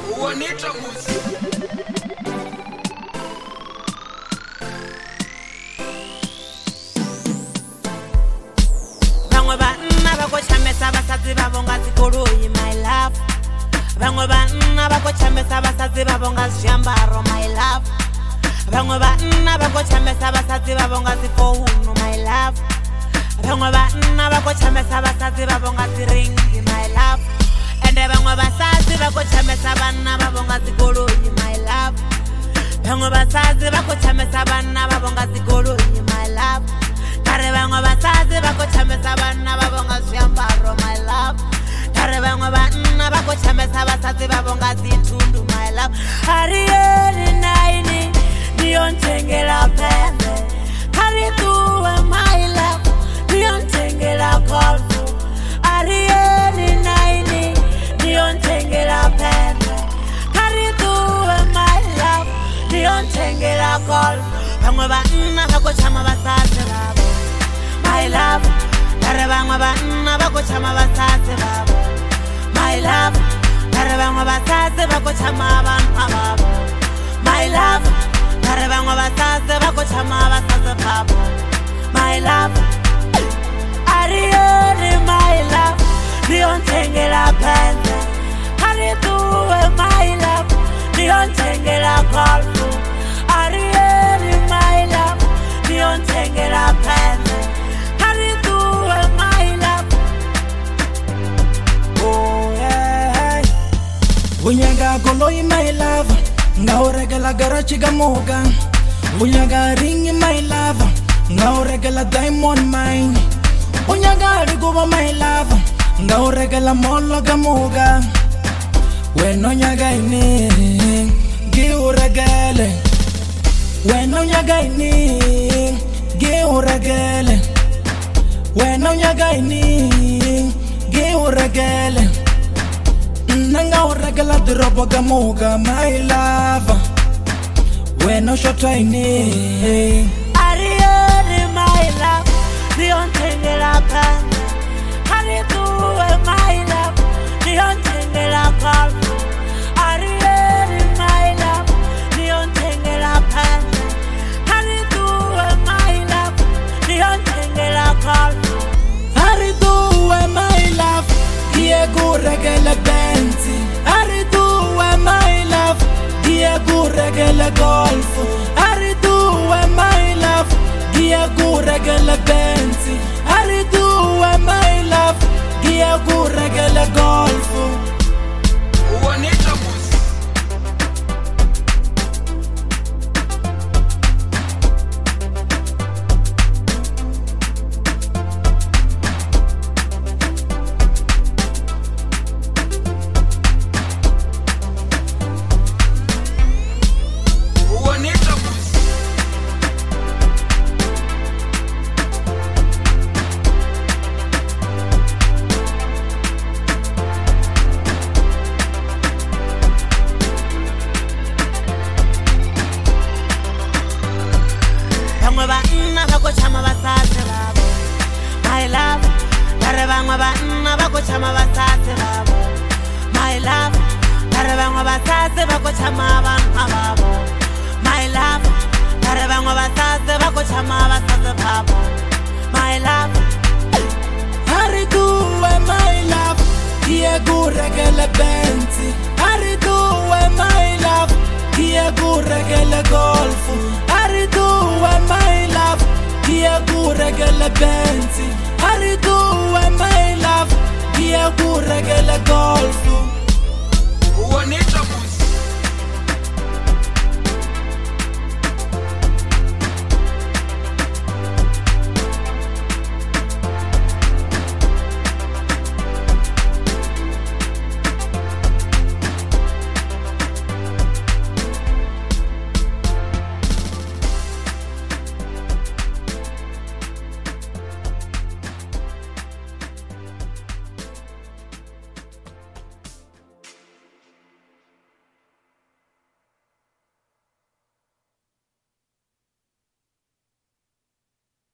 Juanita Music. Bangwe banna ba go chamesa basatsi ba bonga zikoloi my love. Bangwe banna ba go chamesa basatsi ba bonga zhiambaro my love. Bangwe banna ba go chamesa basatsi ba bonga zifouno my love. Bangwe banna ba go chamesa basatsi ba bonga ziringi my love. Ende bangwe basatsi ba go chamesa banna ba bonga zikoloi my love. Bangwe basatsi ba go chamesa banna ba bonga zikoloi my love. Kare bangwe basatsi ba go chamesa banna ba bonga zhiambaro my love. Kare bangwe banna ba go chamesa basatsi ba bonga zithundu my love. Arieli naini niyonthengela pembe. Kare tuwe my love niyonthengela golfu. Arieli naini niyonthengela pembe. Kare tuwe my love niyonthengela golfu. Bangwe banna ba go chama basatsi babo my love. Kare bangwe banna ba go chama basatsi babo my love. Kare bangwe basatsi ba go chama bana babo my love. Kare bangwe basatsi ba go chama basatsi babo my love. Arieli my love niyonthengela pembe. Kare tuwe my love niyonthengela golfu. Arieli my love niyonthengela pembe. Kare tuwe my love. Oh yeah. Unyaga goloi my love, ngauregela garachi gamoga. Unyaga ring my love, ngauregela diamond mine. Unyaga riguba my love, ngauregela molo gamoga. When unyaga ini giuregele. When unyaga ini giuregele. When unyaga ini giuregele. Nanga uregela drobo gamoga my love. When no shot ini Arieli my love niyonthengela pembe. Kare tuwe my love niyonthengela golfu. Arieli my love niyonthengela pembe. Kare tuwe my love niyonthengela golfu. Ariduwe my love, Diego regele benzi. Ariduwe my love, Diego regele golfu. Ariduwe my love, Diego regele benzi. Ariduwe my love, Diego regele golfu. Juanita Music. Juanita Music. Bangwe banna ba go chama basatsi babo my love. Kare bangwe banna ba go chama basatsi babo my love. Kare bangwe basatsi ba go chama bana babo my love. Kare bangwe basatsi ba go chama basatsi babo my love. Ariduwe my love, Diego regele benzi. Ariduwe my love, Diego regele golfu. Ariduwe my love, Diego regele benzi. Ariduwe my love, Diego regele golfu.